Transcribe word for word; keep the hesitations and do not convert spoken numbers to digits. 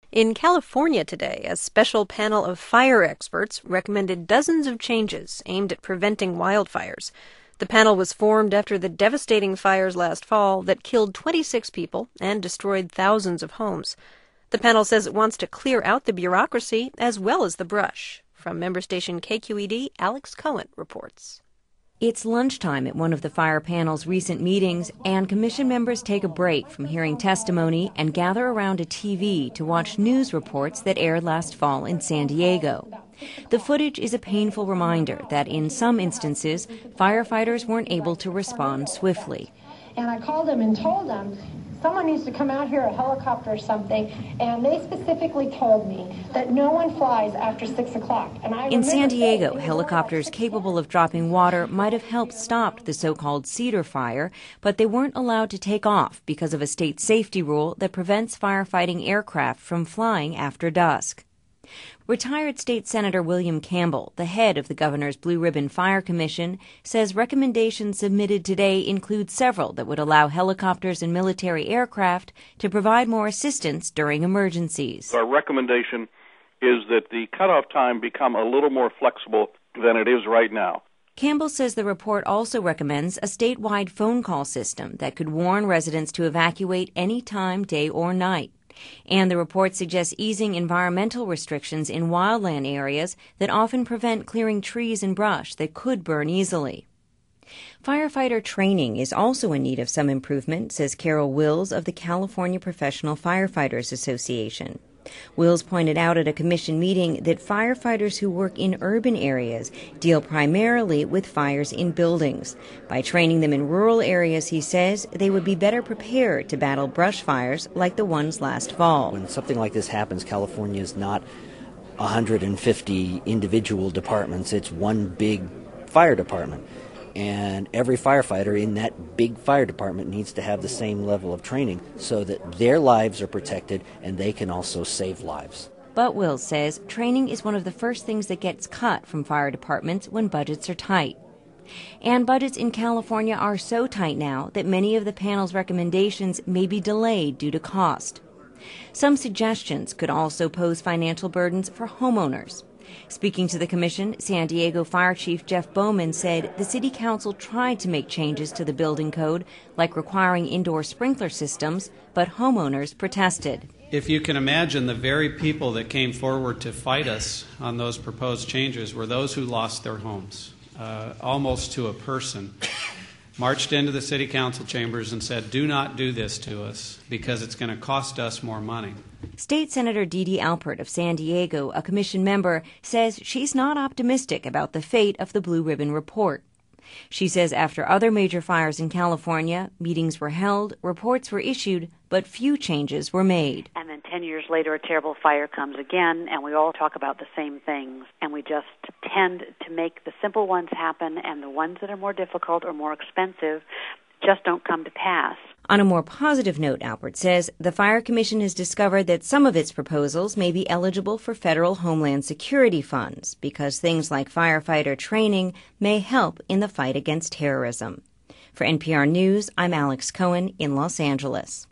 In California today, a special panel of fire experts recommended dozens of changes aimed at preventing wildfires. The panel was formed after the devastating fires last fall that killed twenty-six people and destroyed thousands of homes. The panel says it wants to clear out the bureaucracy as well as the brush. From member station K Q E D, Alex Cohen reports. It's lunchtime at one of the fire panel's recent meetings, and commission members take a break from hearing testimony and gather around a T V to watch news reports that aired last fall in San Diego. The footage is a painful reminder that in some instances, firefighters weren't able to respond swiftly. And I called them and told them, someone needs to come out here, a helicopter or something, and they specifically told me that no one flies after six o'clock. And I in San Diego, helicopters capable of dropping water might have helped stop the so-called Cedar Fire, but they weren't allowed to take off because of a state safety rule that prevents firefighting aircraft from flying after dusk. Retired State Senator William Campbell, the head of the governor's Blue Ribbon Fire Commission, says recommendations submitted today include several that would allow helicopters and military aircraft to provide more assistance during emergencies. Our recommendation is that the cutoff time become a little more flexible than it is right now. Campbell says the report also recommends a statewide phone call system that could warn residents to evacuate any time, day or night. And the report suggests easing environmental restrictions in wildland areas that often prevent clearing trees and brush that could burn easily. Firefighter training is also in need of some improvement, says Carol Wills of the California Professional Firefighters Association. Wills pointed out at a commission meeting that firefighters who work in urban areas deal primarily with fires in buildings. By training them in rural areas, he says, they would be better prepared to battle brush fires like the ones last fall. When something like this happens, California is not one hundred fifty individual departments. It's one big fire department. And every firefighter in that big fire department needs to have the same level of training so that their lives are protected and they can also save lives. But Wills says training is one of the first things that gets cut from fire departments when budgets are tight. And budgets in California are so tight now that many of the panel's recommendations may be delayed due to cost. Some suggestions could also pose financial burdens for homeowners. Speaking to the commission, San Diego Fire Chief Jeff Bowman said the city council tried to make changes to the building code, like requiring indoor sprinkler systems, but homeowners protested. If you can imagine, the very people that came forward to fight us on those proposed changes were those who lost their homes, uh, almost to a person, marched into the city council chambers and said, do not do this to us because it's going to cost us more money. State Senator Dee Dee Alpert of San Diego, a commission member, says she's not optimistic about the fate of the Blue Ribbon Report. She says after other major fires in California, meetings were held, reports were issued, but few changes were made. And then ten years later, a terrible fire comes again, and we all talk about the same things. And we just tend to make the simple ones happen, and the ones that are more difficult or more expensive just don't come to pass. On a more positive note, Alpert says, the Fire Commission has discovered that some of its proposals may be eligible for federal Homeland Security funds because things like firefighter training may help in the fight against terrorism. For N P R News, I'm Alex Cohen in Los Angeles.